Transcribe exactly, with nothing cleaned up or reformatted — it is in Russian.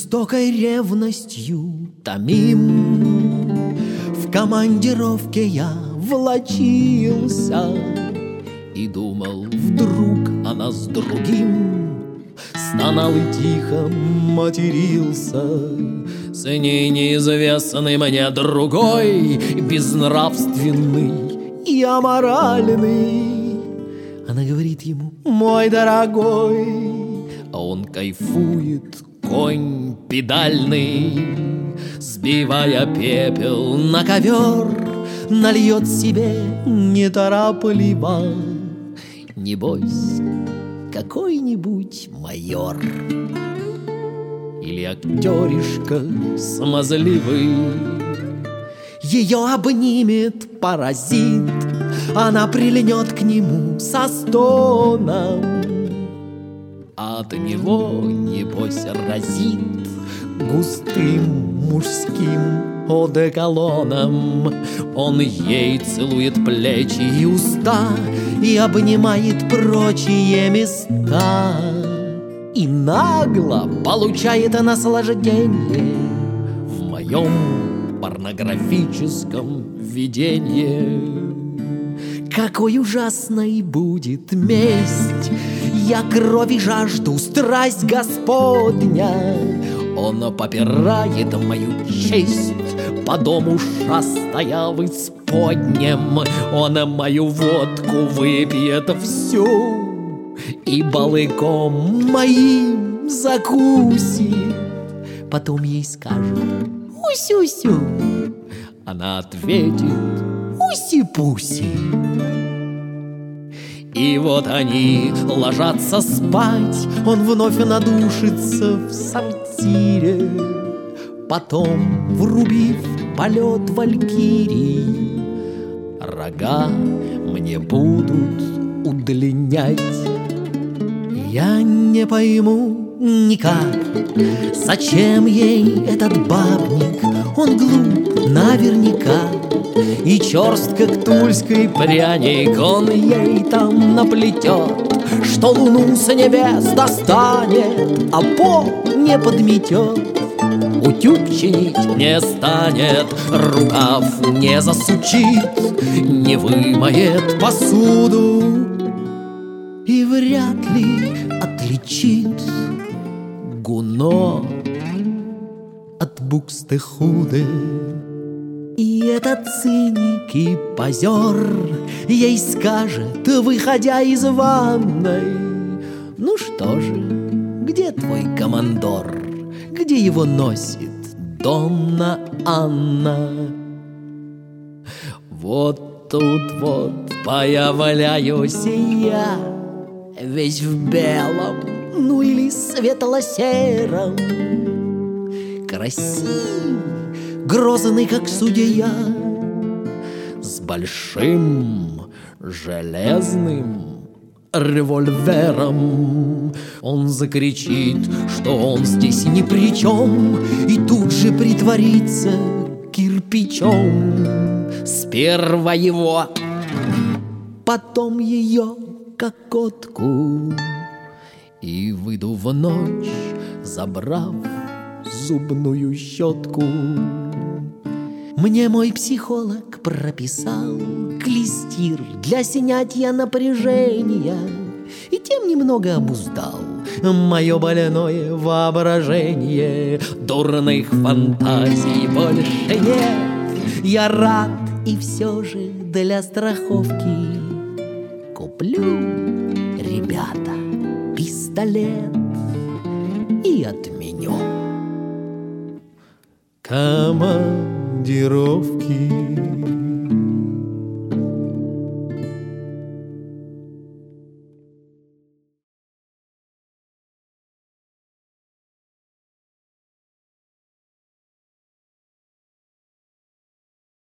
жестокой ревностью томим. В командировке я влачился и думал вдруг о нас другим. Стонал и тихо матерился с ней неизвестный мне другой, безнравственный и аморальный. Она говорит ему: мой дорогой, а он кайфует, конь педальный, сбивая пепел на ковер, нальет себе неторопливо, небось, какой-нибудь майор. Или актеришка смазливый ее обнимет паразит, она прильнет к нему со стоном, а от него, небось, разит густым мужским одеколоном. Он ей целует плечи и уста и обнимает прочие места, и нагло получает наслаждение в моем порнографическом видении. Какой ужасной будет месть! Я крови жажду, страсть Господня. Он попирает мою честь, по дому шастая в исподнем. Он мою водку выпьет всю и балыком моим закусит. Потом ей скажут: усь-усю. Она ответит: уси-пуси. И вот они ложатся спать, он вновь надушится в сортире. Потом, врубив полет валькирий, рога мне будут удлинять. Я не пойму никак, зачем ей этот бабник. Он глуп наверняка, и черст, как тульский пряник, он ей там наплетет, что луну с небес достанет, а пол не подметет. Утюг чинить не станет, рукав не засучит, не вымоет посуду и вряд ли отличит гуно от букстехуды. И этот циник и позер ей скажет, выходя из ванной: ну что же, где твой командор? Где его носит Донна Анна? Вот тут вот появляюсь я, весь в белом, ну или светло-сером, красивый, грозный, как судья, с большим железным револьвером. Он закричит, что он здесь ни при чем, и тут же притворится кирпичом. Сперва его, потом ее кокотку, и выйду в ночь, забрав зубную щетку. Мне мой психолог прописал клестир для снятия напряжения, и тем немного обуздал мое больное воображение. Дурных фантазий больше нет, я рад, и все же для страховки куплю, ребята, пистолет и отменю командировки.